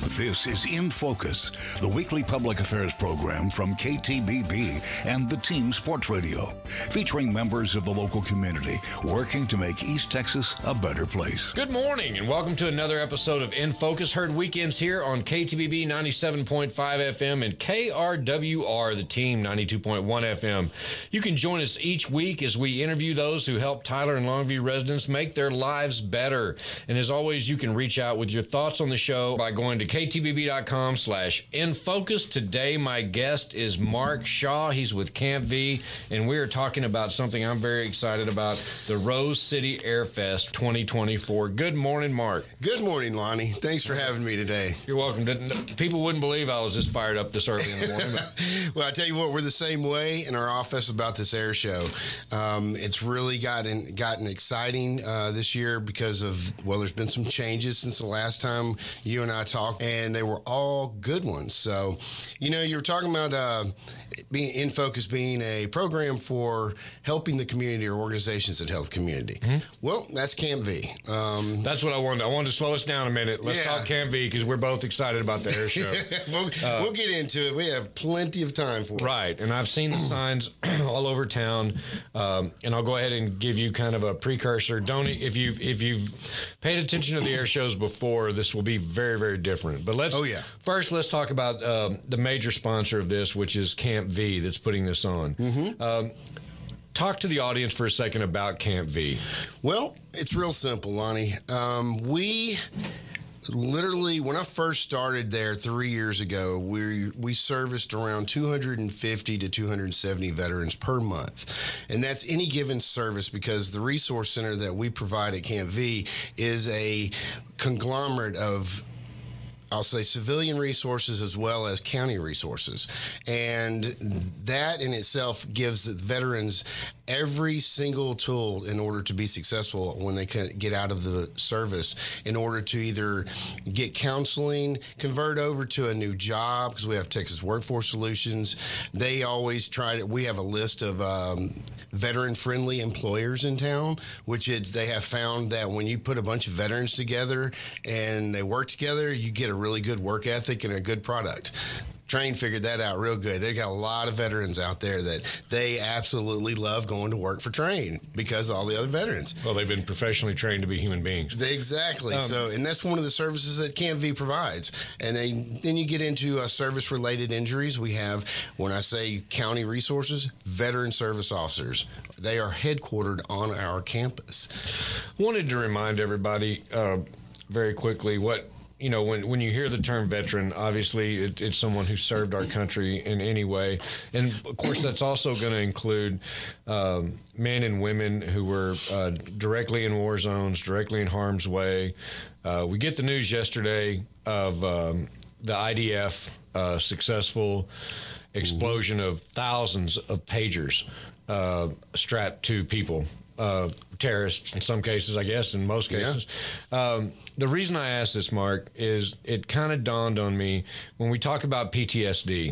This is In Focus, the weekly public affairs program from KTBB and the Team Sports Radio, featuring members of the local community working to make East Texas a better place. Good morning and welcome to another episode of In Focus, heard weekends here on KTBB 97.5 FM and KRWR, the Team 92.1 FM. You can join us each week as we interview those who help Tyler and Longview residents make their lives better. And as always, you can reach out with your thoughts on the show by going to ktbb.com/infocus. Today, my guest is Mark Shaw. He's with Camp V, and we are talking about something I'm very excited about, the Rose City Air Fest 2024. Good morning, Mark. Good morning, Lonnie. Thanks for having me today. You're welcome. People wouldn't believe I was this fired up this early in the morning. Well, I tell you what, we're the same way in our office about this air show. It's really gotten exciting this year because of, well, there's been some changes since the last time you and I talked, and they were all good ones. So, you know, you were talking about being In Focus being a program for helping the community or organizations that help the community. Mm-hmm. Well, that's Camp V. That's what I wanted. I wanted to slow us down a minute. Let's talk Camp V because we're both excited about the air show. We'll get into it. We have plenty of time for it. Right, and I've seen the signs all over town, and I'll go ahead and give you kind of a precursor. If you've paid attention to the air shows before, this will be very, very different. But first let's talk about the major sponsor of this, which is Camp V, that's putting this on. Mm-hmm. Talk to the audience for a second about Camp V. Well, it's real simple, Lonnie. We literally, when I first started there 3 years ago, we serviced around 250 to 270 veterans per month. And that's any given service because the resource center that we provide at Camp V is a conglomerate of, I'll say, civilian resources as well as county resources. And that in itself gives veterans every single tool in order to be successful when they get out of the service, in order to either get counseling, convert over to a new job, because we have Texas Workforce Solutions. They always we have a list of veteran-friendly employers in town, they have found that when you put a bunch of veterans together and they work together, you get a really good work ethic and a good product. Train figured that out real good. They got a lot of veterans out there that they absolutely love going to work for Train because of all the other veterans. Well, they've been professionally trained to be human beings. Exactly. And that's one of the services that Camp V provides. And then you get into service-related injuries. We have, when I say county resources, veteran service officers. They are headquartered on our campus. Wanted to remind everybody very quickly when you hear the term veteran, obviously it's someone who served our country in any way. And, of course, that's also going to include men and women who were directly in war zones, directly in harm's way. We get the news yesterday of the IDF successful explosion of thousands of pagers strapped to people. Terrorists in some cases, I guess, in most cases. Yeah. The reason I asked this, Mark, is it kind of dawned on me when we talk about PTSD.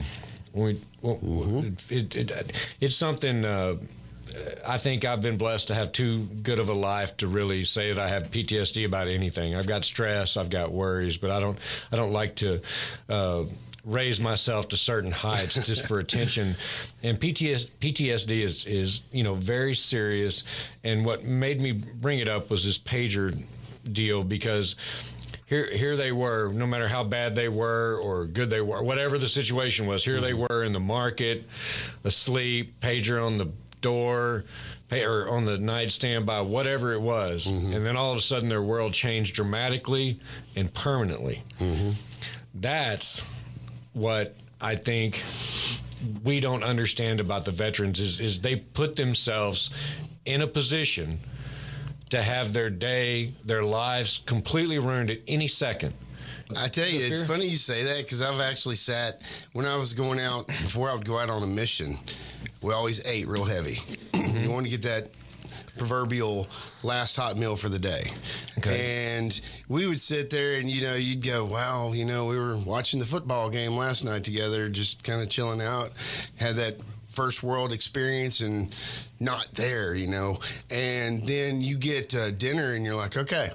It's something I think I've been blessed to have too good of a life to really say that I have PTSD about anything. I've got stress, I've got worries, but I don't like to raise myself to certain heights just for attention. And PTSD is very serious. And what made me bring it up was this pager deal, because here they were, no matter how bad they were or good they were, whatever the situation was, here they were in the market, asleep, pager on the door, or on the nightstand by whatever it was. Mm-hmm. And then all of a sudden their world changed dramatically and permanently. Mm-hmm. That's what I think we don't understand about the veterans is they put themselves in a position to have their day, their lives completely ruined at any second. I tell you, it's funny you say that, because I've actually sat, when I was going out, before I would go out on a mission, we always ate real heavy. Mm-hmm. You want to get that proverbial last hot meal for the day. Okay. And we would sit there and, you'd go, wow, we were watching the football game last night together, just kind of chilling out, had that first world experience and not there, And then you get dinner and you're like, okay,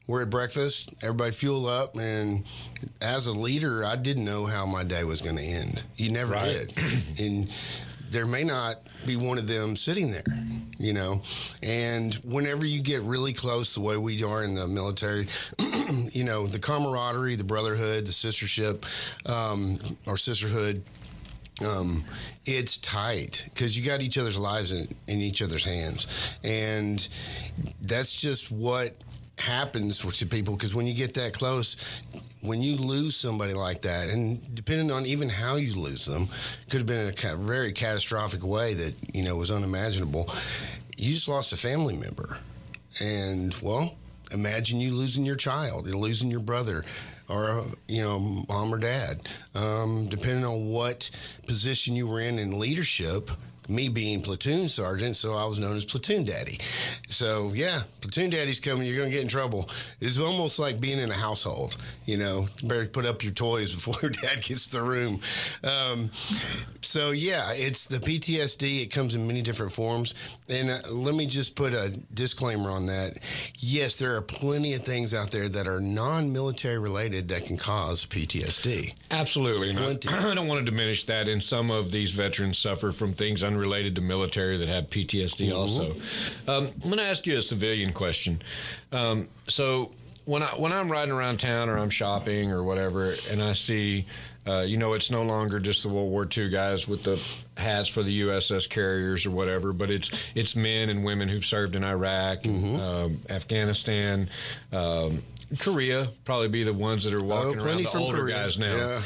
we're at breakfast, everybody fuel up, and as a leader, I didn't know how my day was going to end. You never did. And there may not be one of them sitting there, you know. And whenever you get really close the way we are in the military, you know, the camaraderie, the brotherhood, the sistership, or sisterhood, it's tight because you got each other's lives in each other's hands. And that's just what happens to people, because when you get that close, when you lose somebody like that, and depending on even how you lose them, could have been a very catastrophic way that, you know, was unimaginable. You just lost a family member. And, well, imagine you losing your child, you're losing your brother, or, you know, mom or dad. Depending on what position you were in leadership, me being platoon sergeant, so I was known as platoon daddy. So, yeah, platoon daddy's coming, you're going to get in trouble. It's almost like being in a household, you know. You better put up your toys before dad gets to the room. So, yeah, it's the PTSD. It comes in many different forms. And let me just put a disclaimer on that. Yes, there are plenty of things out there that are non-military related that can cause PTSD. Absolutely. I don't want to diminish that. And some of these veterans suffer from things unrelated to military that have PTSD also. I'm going to ask you a civilian question. So when I'm riding around town or I'm shopping or whatever, and I see, you know, it's no longer just the World War II guys with the hats for the USS carriers or whatever, but it's men and women who've served in Iraq, Afghanistan, Korea, probably be the ones that are walking around, the older Korea guys now. Yeah.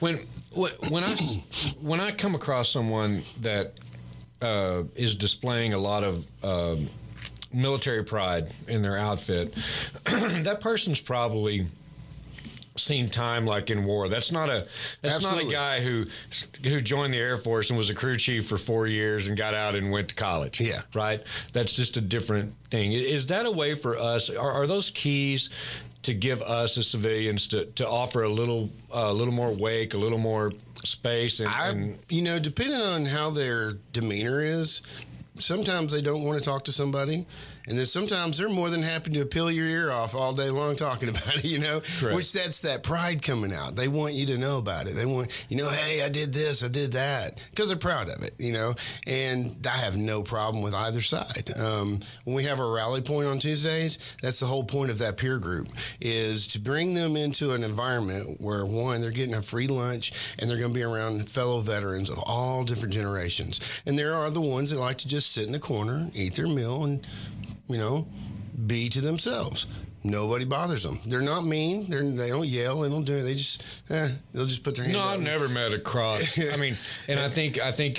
When I come across someone that is displaying a lot of military pride in their outfit, that person's probably seen time like in war. That's not a guy who joined the Air Force and was a crew chief for 4 years and got out and went to college. Yeah. Right? That's just a different thing. Is that a way for us? Are those keys to give us as civilians to offer a little more wake, a little more space? And you know, depending on how their demeanor is, sometimes they don't want to talk to somebody. And then sometimes they're more than happy to peel your ear off all day long talking about it, you know. Correct. Which that's that pride coming out. They want you to know about it. They want, you know, hey, I did this, I did that, because they're proud of it, you know. And I have no problem with either side. When we have our rally point on Tuesdays, that's the whole point of that peer group, is to bring them into an environment where, one, they're getting a free lunch and they're going to be around fellow veterans of all different generations. And there are the ones that like to just sit in the corner, eat their meal, and, you know, be to themselves. Nobody bothers them. They're not mean. They don't yell. They don't do it. They just they'll just put their hand. No, I've never met a cross. I mean, and I think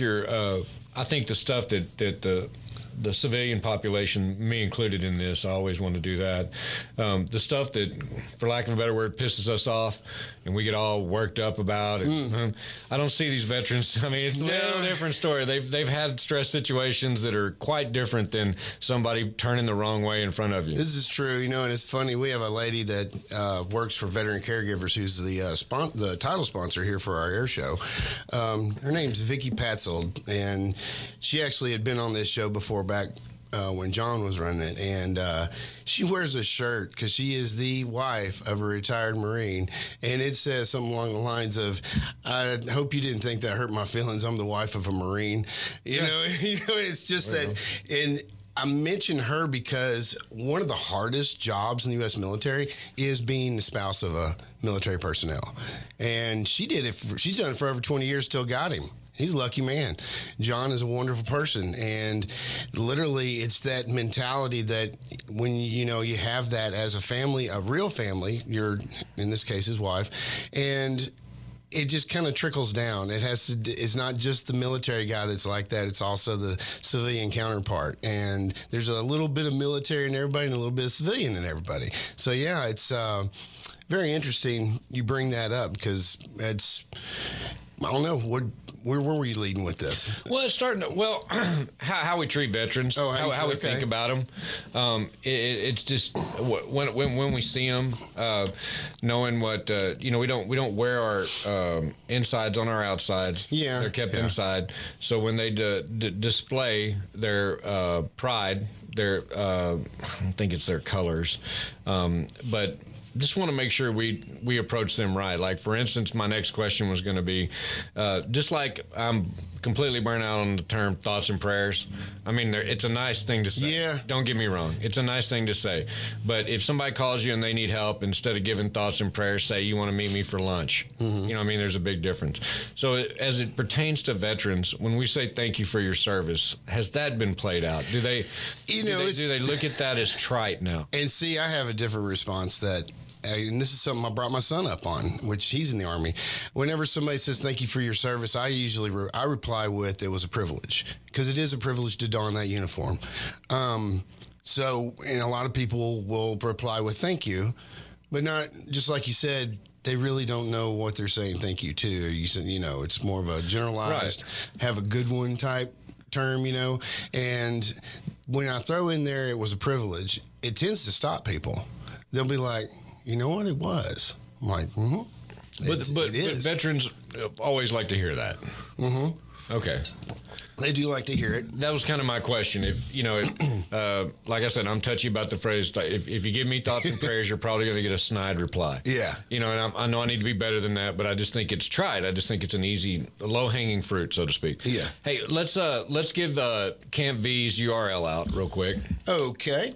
the stuff that the civilian population, me included in this, I always want to do that. The stuff that, for lack of a better word, pisses us off and we get all worked up about it. I don't see these veterans. I mean, it's a little different story. They've had stress situations that are quite different than somebody turning the wrong way in front of you. This is true, you know, and it's funny. We have a lady that works for Veteran Caregivers who's the title sponsor here for our air show. Her name's Vicki Patzold, and she actually had been on this show before back when John was running it, and she wears a shirt because she is the wife of a retired Marine, and it says something along the lines of, I hope you didn't think that hurt my feelings. I'm the wife of a Marine. You know, it's just that. And I mention her because one of the hardest jobs in the U.S. military is being the spouse of a military personnel, and she did it. She's done it for over 20 years, still got him. He's a lucky man. John is a wonderful person, and literally it's that mentality that when, you know, you have that as a family, a real family, you're, in this case, his wife, and it just kind of trickles down. It's not just the military guy that's like that. It's also the civilian counterpart. And there's a little bit of military in everybody and a little bit of civilian in everybody. So, yeah, it's very interesting you bring that up because it's, I don't know, where were you leading with this? Well, it's starting to, how we treat veterans, how we think about them. It's just when we see them, knowing what, you know, we don't wear our insides on our outsides. Yeah. They're kept inside. So when they display their pride, their I don't think it's their colors, but just want to make sure we approach them right. Like, for instance, my next question was going to be, just like I'm completely burnt out on the term thoughts and prayers. I mean, it's a nice thing to say. Yeah. Don't get me wrong. It's a nice thing to say. But if somebody calls you and they need help, instead of giving thoughts and prayers, say, you want to meet me for lunch. Mm-hmm. You know what I mean? There's a big difference. So as it pertains to veterans, when we say thank you for your service, has that been played out? Do they look at that as trite now? And see, I have a different response that, and this is something I brought my son up on, which he's in the Army. Whenever somebody says thank you for your service, I usually I reply with, it was a privilege, because it is a privilege to don that uniform. So, and a lot of people will reply with thank you, but not, just like you said, they really don't know what they're saying thank you to. You said, it's more of a generalized, have a good one type term, and when I throw in there, it was a privilege, it tends to stop people. They'll be like, you know what, it was. I'm like, But veterans always like to hear that. Mm-hmm. Okay. They do like to hear it. That was kind of my question. If like I said, I'm touchy about the phrase. If you give me thoughts and prayers, you're probably going to get a snide reply. Yeah. And I know I need to be better than that, but I just think it's trite. I just think it's an easy, low-hanging fruit, so to speak. Yeah. Hey, let's give Camp V's URL out real quick. Okay.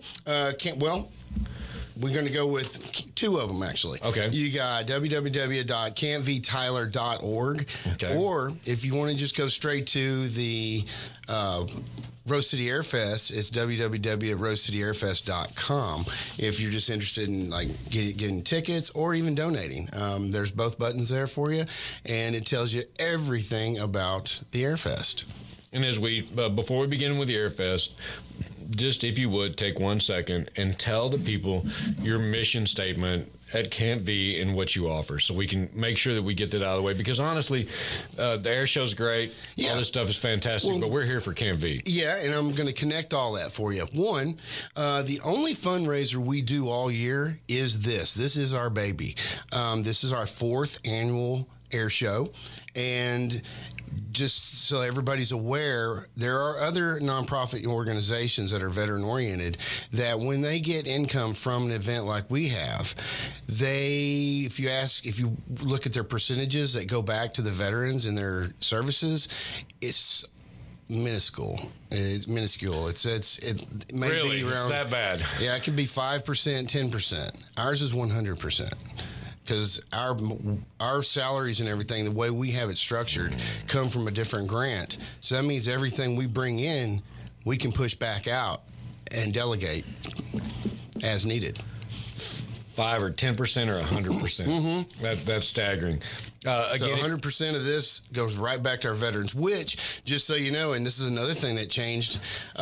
We're going to go with two of them, actually. Okay. You got www.campvtyler.org. Okay. Or if you want to just go straight to the Rose City Airfest, it's www.rosecityairfest.com. If you're just interested in getting tickets or even donating, there's both buttons there for you, and it tells you everything about the Airfest. And as before we begin with the Airfest, just if you would take 1 second and tell the people your mission statement at Camp V and what you offer, so we can make sure that we get that out of the way. Because honestly, the air show's great. Yeah. All this stuff is fantastic, but we're here for Camp V. Yeah, and I'm going to connect all that for you. One, the only fundraiser we do all year is this. This is our baby. This is our 4th annual air show, and just so everybody's aware, there are other nonprofit organizations that are veteran oriented that when they get income from an event like we have, if you look at their percentages that go back to the veterans and their services, it's minuscule. It's minuscule. It may really? Be around. It's that bad? Yeah, it could be 5%, 10%. Ours is 100%. Because our salaries and everything, the way we have it structured, come from a different grant. So that means everything we bring in, we can push back out and delegate as needed. 5 or 10% or 100%. Mm-hmm. That's staggering. Again, so 100% of this goes right back to our veterans, which, just so you know, and this is another thing that changed,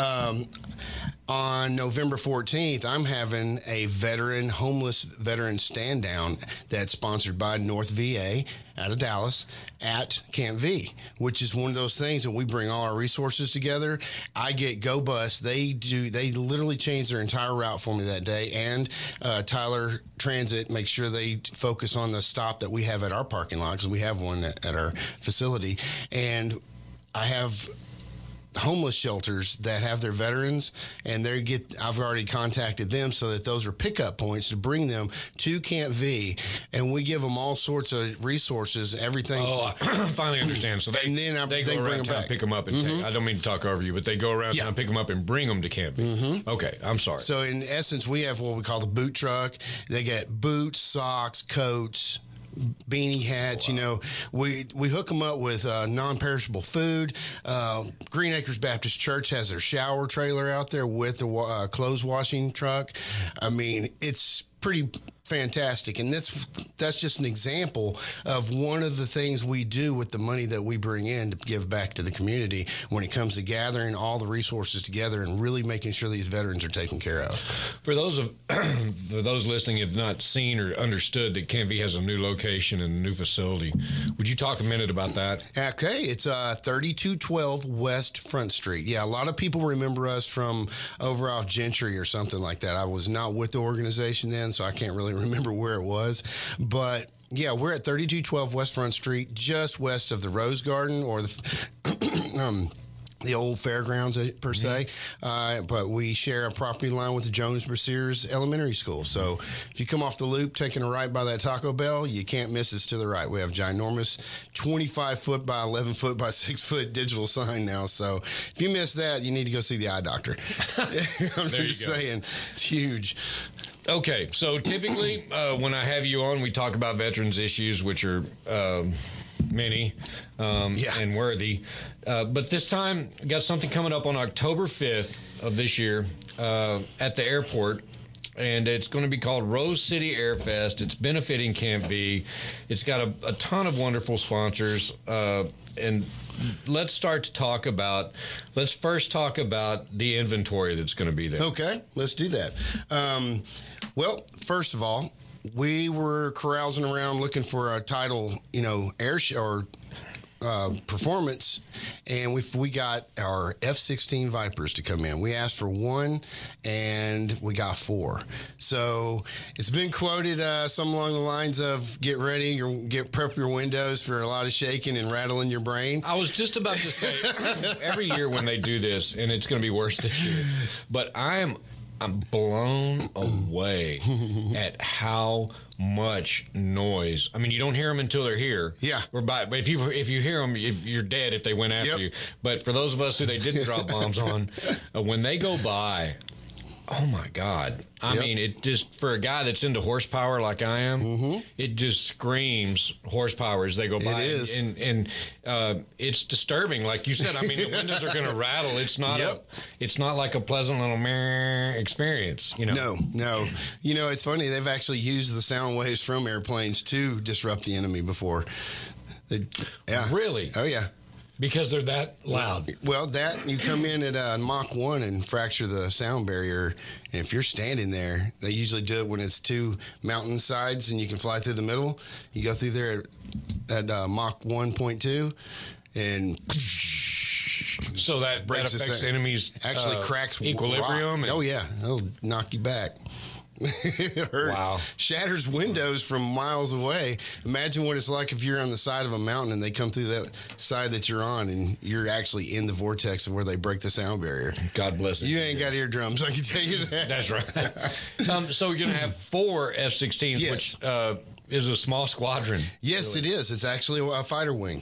on November 14th, I'm having a homeless veteran stand down that's sponsored by North VA out of Dallas at Camp V, which is one of those things that we bring all our resources together. I get GoBus. They literally change their entire route for me that day, and Tyler Transit makes sure they focus on the stop that we have at our parking lot, because we have one at our facility. And I have homeless shelters that have their veterans, and I've already contacted them so that those are pickup points to bring them to Camp V, and we give them all sorts of resources, everything. Oh, I finally understand. So they go around town, pick them up, and I don't mean to talk over you, but they go around town, pick them up, and bring them to Camp V. Mm-hmm. Okay, I'm sorry. So in essence, we have what we call the boot truck. They get boots, socks, coats, beanie hats. Wow. We hook them up with non-perishable food. Green Acres Baptist Church has their shower trailer out there with the clothes washing truck. I mean, it's pretty fantastic, and that's just an example of one of the things we do with the money that we bring in to give back to the community when it comes to gathering all the resources together and really making sure these veterans are taken care of. For those listening who have not seen or understood that Camp V has a new location and a new facility, would you talk a minute about that? Okay, it's 3212 West Front Street. Yeah, a lot of people remember us from over off Gentry or something like that. I was not with the organization then, so I can't really remember where it was, but yeah, we're at 3212 West Front Street, just west of the Rose Garden or the the old fairgrounds per se, but we share a property line with the Jones Brassears Elementary School. So if you come off the loop, taking a right by that Taco Bell, you can't miss us to the right. We have ginormous 25-foot by 11-foot by 6-foot digital sign now. So if you miss that, you need to go see the eye doctor. I'm just saying, it's huge. Okay, so typically when I have you on, we talk about veterans issues, which are many and worthy. But this time, we got something coming up on October 5th of this year at the airport, and it's going to be called Rose City Air Fest. It's benefiting Camp V. It's got a ton of wonderful sponsors, and let's first talk about the inventory that's going to be there. Okay, let's do that. Well, first of all, we were carousing around looking for a title, air show or performance, and we got our F-16 Vipers to come in. We asked for one, and we got four. So it's been quoted some along the lines of "Get ready, prep your windows for a lot of shaking and rattling your brain." I was just about to say, every year when they do this, and it's going to be worse this year, but I'm blown away at how much noise. I mean, you don't hear them until they're here. Yeah. But if you hear them, you're dead if they went after you. But for those of us who they didn't drop bombs on, when they go by, oh my God. I mean, it just, for a guy that's into horsepower like I am, it just screams horsepower as they go by. It is. And it's disturbing. Like you said, I mean, the windows are going to rattle. It's not it's not like a pleasant little meh experience, No. It's funny. They've actually used the sound waves from airplanes to disrupt the enemy before. Really? Oh, yeah. Because they're that loud. Well, that you come in at Mach 1 and fracture the sound barrier. And if you're standing there, they usually do it when it's two mountain sides and you can fly through the middle. You go through there at Mach 1.2 and so that affects enemies. Actually cracks equilibrium. Oh, yeah. It'll knock you back. It hurts. Wow. Shatters windows from miles away. Imagine what it's like if you're on the side of a mountain and they come through that side that you're on and you're actually in the vortex of where they break the sound barrier. God bless it. You ain't got eardrums, I can tell you that. That's right. So you're going to have 4 F-16s, which is a small squadron. Yes, really. It is. It's actually a fighter wing.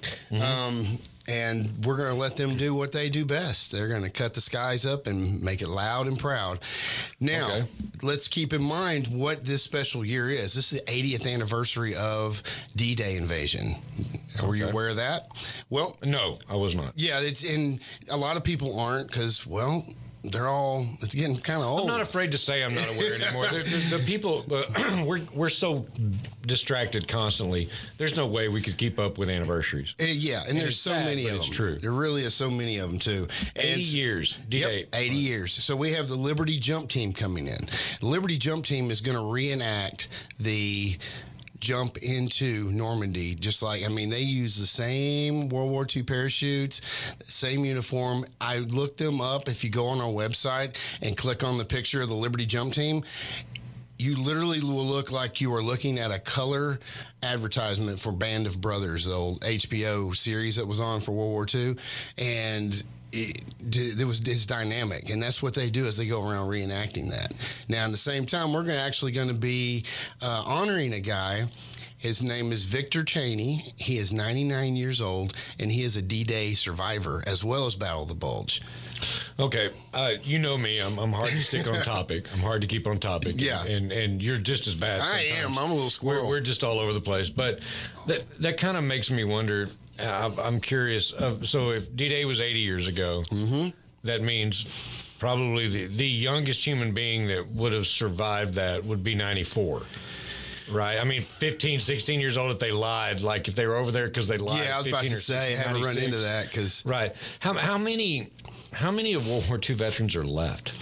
And we're going to let them do what they do best. They're going to cut the skies up and make it loud and proud. Now, let's keep in mind what this special year is. This is the 80th anniversary of D-Day invasion. Were you aware of that? Well, no, I was not. Yeah, and a lot of people aren't because, well, it's getting kind of old. I'm not afraid to say I'm not aware anymore. The people, we're so distracted constantly. There's no way we could keep up with anniversaries. And there's so many of them. It's true. There really is so many of them, too. 80 years. D-Day. 80 years. So we have the Liberty Jump Team coming in. The Liberty Jump Team is going to reenact the jump into Normandy, they use the same World War II parachutes, same uniform. I looked them up. If you go on our website and click on the picture of the Liberty Jump Team, you literally will look like you are looking at a color advertisement for Band of Brothers, the old HBO series that was on for World War II. And it's dynamic, and that's what they do is they go around reenacting that. Now, at the same time, we're going to be honoring a guy. His name is Victor Cheney. He is 99 years old, and he is a D-Day survivor as well as Battle of the Bulge. Okay, you know me. I'm hard to stick on topic. I'm hard to keep on topic. Yeah, and you're just as bad. I am. I'm a little squirrel. We're just all over the place. But that kind of makes me wonder. I'm curious. So if D-Day was 80 years ago, that means probably the youngest human being that would have survived that would be 94. Right. I mean, 15, 16 years old if they lied, like if they were over there because they lied. Yeah, I was about to say, I haven't run into that because. Right. How many of World War II veterans are left?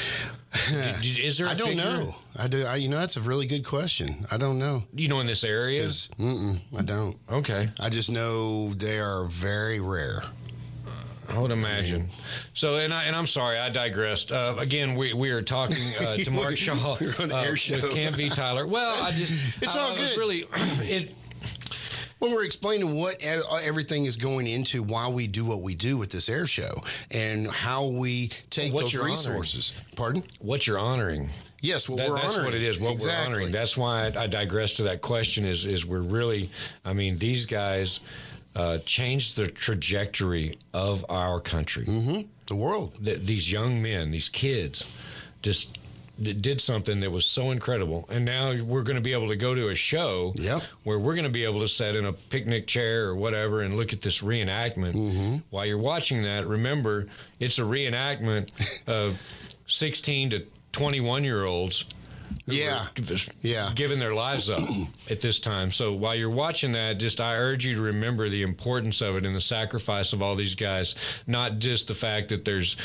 Is there a figure? Know. I do. That's a really good question. I don't know. In this area? I don't. Okay. I just know they are very rare. I would imagine. So, and I'm sorry, I digressed. Again, we are talking to Mark Shaw with Camp V Tyler. Well, it's all good. Really, Well, we're explaining what everything is going into, why we do what we do with this air show, and how we take those resources. Pardon? What you're honoring. Yes, what we're honoring. That's what it is, what exactly. we're honoring. That's why I digress to that question is we're really, I mean, these guys changed the trajectory of our country. Mm-hmm. The world. These young men, these kids, just did something that was so incredible. And now we're going to be able to go to a show where we're going to be able to sit in a picnic chair or whatever and look at this reenactment. Mm-hmm. While you're watching that, remember, it's a reenactment of 16 to 21-year-olds giving their lives up at this time. So while you're watching that, I urge you to remember the importance of it and the sacrifice of all these guys, not just the fact that there's,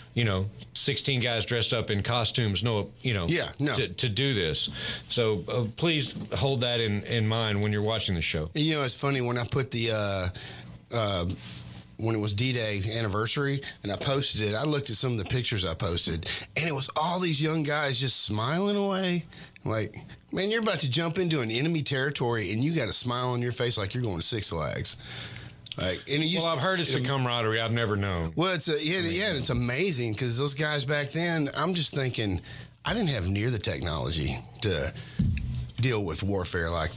16 guys dressed up in costumes, to do this. So please hold that in mind when you're watching the show. It's funny when I put the when it was D-Day anniversary and I posted it, I looked at some of the pictures I posted, and it was all these young guys just smiling away. Like, man, you're about to jump into an enemy territory and you got a smile on your face like you're going to Six Flags. Like, I've heard it's a camaraderie I've never known. Well, it's amazing because those guys back then, I'm just thinking, I didn't have near the technology to deal with warfare like,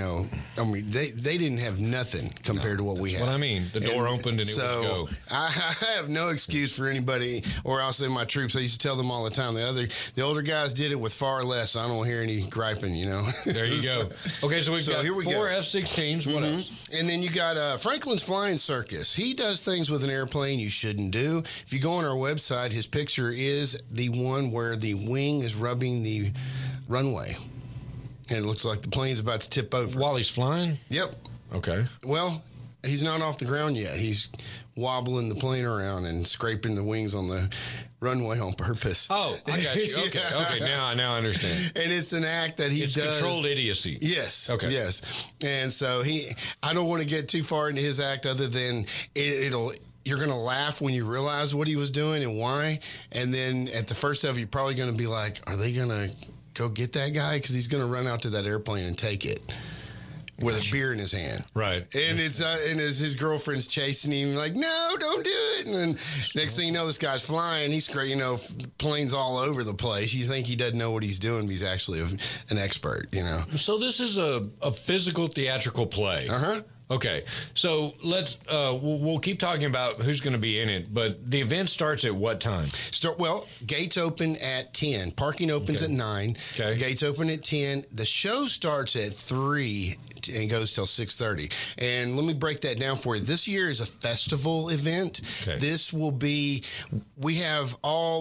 they didn't have nothing compared to what we have. What I mean, the door opened and it would go. I have no excuse for anybody, or I'll say my troops. I used to tell them all the time. The older guys did it with far less. So I don't hear any griping. There you go. Okay, so we've got here we 4 go. F-16s. What else? And then you got Franklin's Flying Circus. He does things with an airplane you shouldn't do. If you go on our website, his picture is the one where the wing is rubbing the runway. And it looks like the plane's about to tip over. While he's flying? Yep. Okay. Well, he's not off the ground yet. He's wobbling the plane around and scraping the wings on the runway on purpose. Oh, I got you. Okay, okay. Now I understand. And it's an act that he does. It's controlled idiocy. Yes. Okay. Yes. And so I don't want to get too far into his act other than you're going to laugh when you realize what he was doing and why. And then at the first level, you're probably going to be like, are they going to go get that guy? Because he's going to run out to that airplane and take it with a beer in his hand. Right. And it's his girlfriend's chasing him like, no, don't do it. And then next thing you know, this guy's flying. He's great, planes all over the place. You think he doesn't know what he's doing, but he's actually an expert, So this is a physical theatrical play. Uh-huh. Okay, so let's we'll keep talking about who's going to be in it, but the event starts at what time? Gates open at 10. Parking opens at 9. Okay. Gates open at 10. The show starts at 3 and goes till 6:30. And let me break that down for you. This year is a festival event. Okay. This will be. We have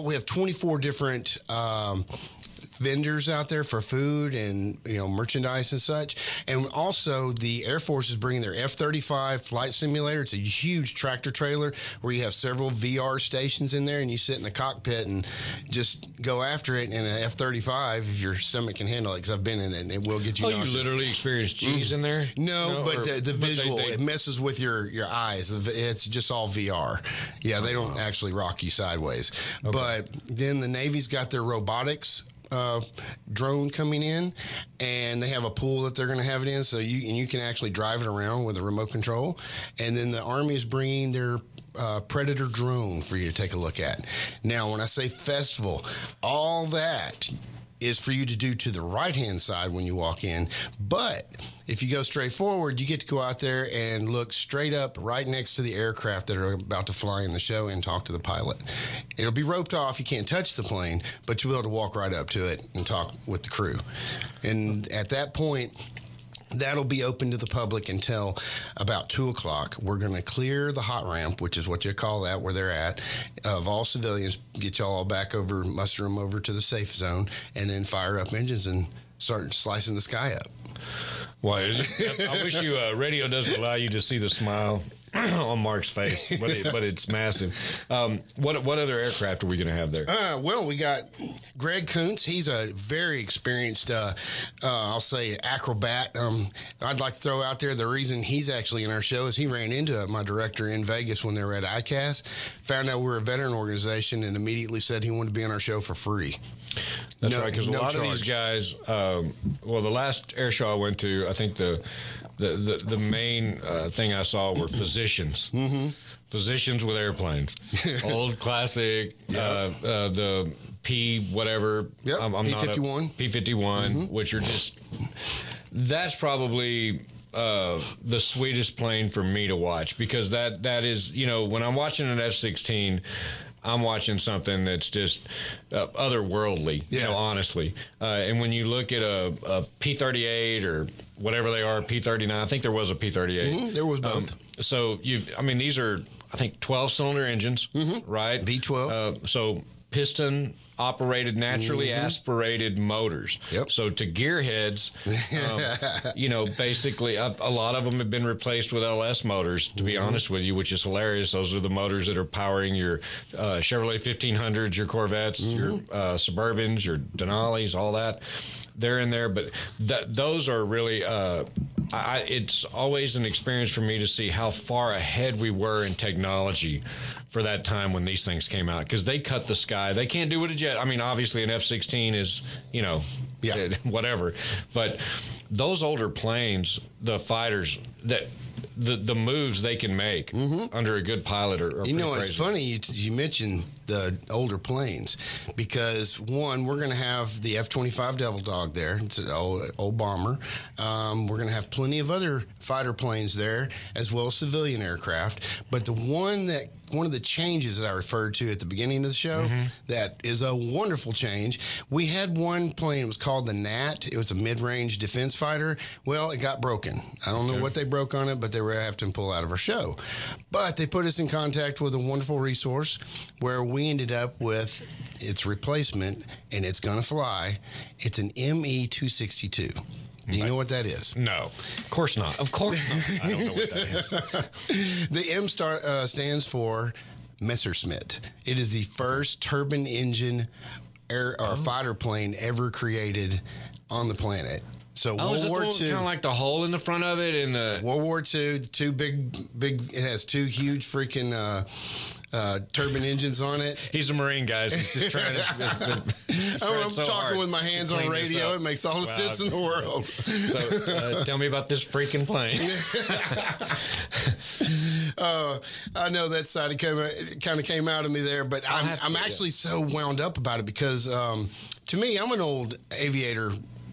24 different vendors out there for food and merchandise and such. And also the Air Force is bringing their F-35 flight simulator. It's a huge tractor trailer where you have several VR stations in there and you sit in the cockpit and just go after it in an F-35 if your stomach can handle it, because I've been in it and it will get you nauseous. You literally experience cheese in there? No, but the visual, it messes with your eyes. It's just all VR. Yeah, they don't actually rock you sideways. Okay. But then the Navy's got their robotics drone coming in, and they have a pool that they're going to have it in, so you can actually drive it around with a remote control. And then the Army is bringing their Predator drone for you to take a look at. Now, when I say festival, all that is for you to do to the right-hand side when you walk in. But if you go straight forward, you get to go out there and look straight up right next to the aircraft that are about to fly in the show and talk to the pilot. It'll be roped off. You can't touch the plane, but you'll be able to walk right up to it and talk with the crew. And at that point, that'll be open to the public until about 2 o'clock. We're going to clear the hot ramp, which is what you call that, where they're at, of all civilians, get y'all all back over, muster them over to the safe zone, and then fire up engines and start slicing the sky up. Well, I wish radio doesn't allow you to see the smile on Mark's face, but it's massive. What other aircraft are we going to have there? Well, we got Greg Kuntz. He's a very experienced, I'll say, acrobat. I'd like to throw out there the reason he's actually in our show is he ran into my director in Vegas when they were at ICAS, found out we were a veteran organization, and immediately said he wanted to be on our show for free. That's right, because a lot of these guys, the last air show I went to, I think the main thing I saw were physicians. Mm-hmm. Physicians with airplanes. Old classic, the P whatever. Yep. I'm P-51. P-51, which are just, that's probably the sweetest plane for me to watch, because that is, when I'm watching an F-16, I'm watching something that's just otherworldly, honestly. And when you look at a P-38 or whatever they are, P-39, I think there was a P-38. Mm-hmm. There was both. These are, I think, 12-cylinder engines, right? V12. So piston operated, naturally aspirated motors. Yep. So to gearheads, basically a lot of them have been replaced with LS motors, to be honest with you, which is hilarious. Those are the motors that are powering your Chevrolet 1500s, your Corvettes, your Suburbans, your Denali's, all that. They're in there, but those are really... it's always an experience for me to see how far ahead we were in technology for that time when these things came out, because they cut the sky. They can't do what a jet. I mean, obviously an F-16 is, whatever. But those older planes, the fighters, that the moves they can make under a good pilot are pretty crazy. It's funny you mentioned the older planes, because one, we're going to have the F-25 Devil Dog there. It's an old bomber. We're going to have plenty of other fighter planes there, as well as civilian aircraft. But one of the changes that I referred to at the beginning of the show, that is a wonderful change. We had one plane, it was called the Gnat. It was a mid-range defense fighter. Well, it got broken. I don't know what they broke on it, but they were having to pull out of our show. But they put us in contact with a wonderful resource where we ended up with its replacement, and it's going to fly. It's an ME-262. Do you know what that is? No, of course not. Of course not. I don't know what that is. The M stands for Messerschmitt. It is the first turbine engine fighter plane ever created on the planet. So World War II, kind of like the hole in the front of it in the World War II. Two big. It has two huge freaking turbine engines on it. He's a Marine, guys. He's just trying to. I'm talking with my hands on radio. It makes all the sense in the world. So tell me about this freaking plane. I know that side kind of came out of me there, but I'm actually so wound up about it because to me, I'm an old aviator,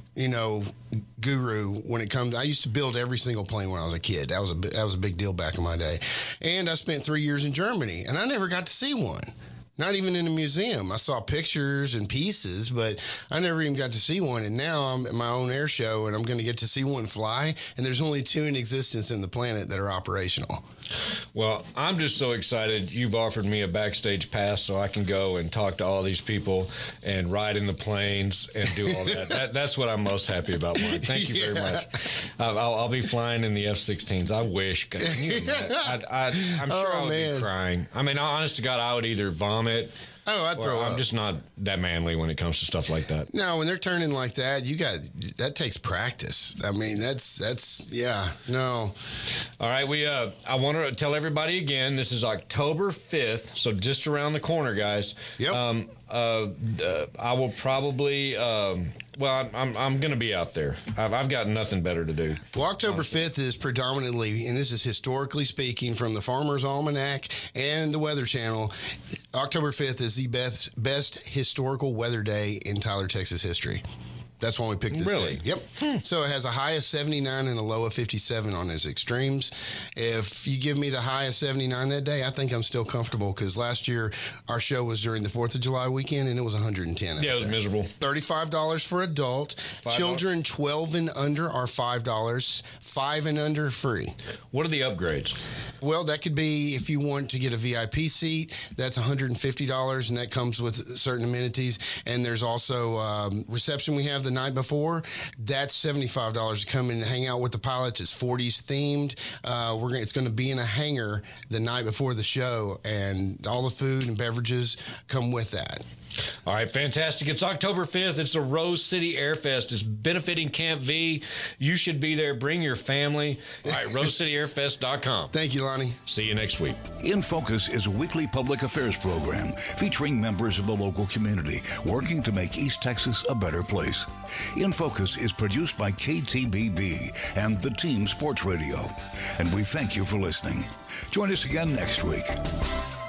guru when it comes. I used to build every single plane when I was a kid. That was a big deal back in my day. And I spent 3 years in Germany, and I never got to see one. Not even in a museum. I saw pictures and pieces, but I never even got to see one. And now I'm at my own air show, and I'm going to get to see one fly. And there's only 2 in existence in the planet that are operational. Well, I'm just so excited you've offered me a backstage pass so I can go and talk to all these people and ride in the planes and do all that. That's what I'm most happy about, Mark. Thank you very much. I'll be flying in the F-16s. I wish. Can you imagine? I'm sure I would be crying. I mean, honest to God, I would either vomit. I'd throw up. I'm just not that manly when it comes to stuff like that. No, when they're turning like that, that takes practice. I mean, no. All right, I want to tell everybody again, this is October 5th, so just around the corner, guys. Yep. I will probably, I'm going to be out there. I've got nothing better to do. Well, October 5th is predominantly, and this is historically speaking from the Farmer's Almanac and the Weather Channel, October 5th is the best historical weather day in Tyler, Texas history. That's why we picked this day. Yep. So it has a high of 79 and a low of 57 on its extremes. If you give me the high of 79 that day, I think I'm still comfortable because last year our show was during the 4th of July weekend and it was 110. Yeah, it was miserable. $35 for adult. Children 12 and under are $5. 5 and under free. What are the upgrades? Well, that could be if you want to get a VIP seat, that's $150 and that comes with certain amenities. And there's also reception we have the night before. That's $75 to come in and hang out with the pilots. It's 40s themed. It's going to be in a hangar the night before the show, and all the food and beverages come with that. All right, fantastic. It's October 5th. It's the Rose City Airfest. It's benefiting Camp V. You should be there. Bring your family. All right, RoseCityAirFest.com. Thank you, Lonnie. See you next week. In Focus is a weekly public affairs program featuring members of the local community working to make East Texas a better place. In Focus is produced by KTBB and the Team Sports Radio. And we thank you for listening. Join us again next week.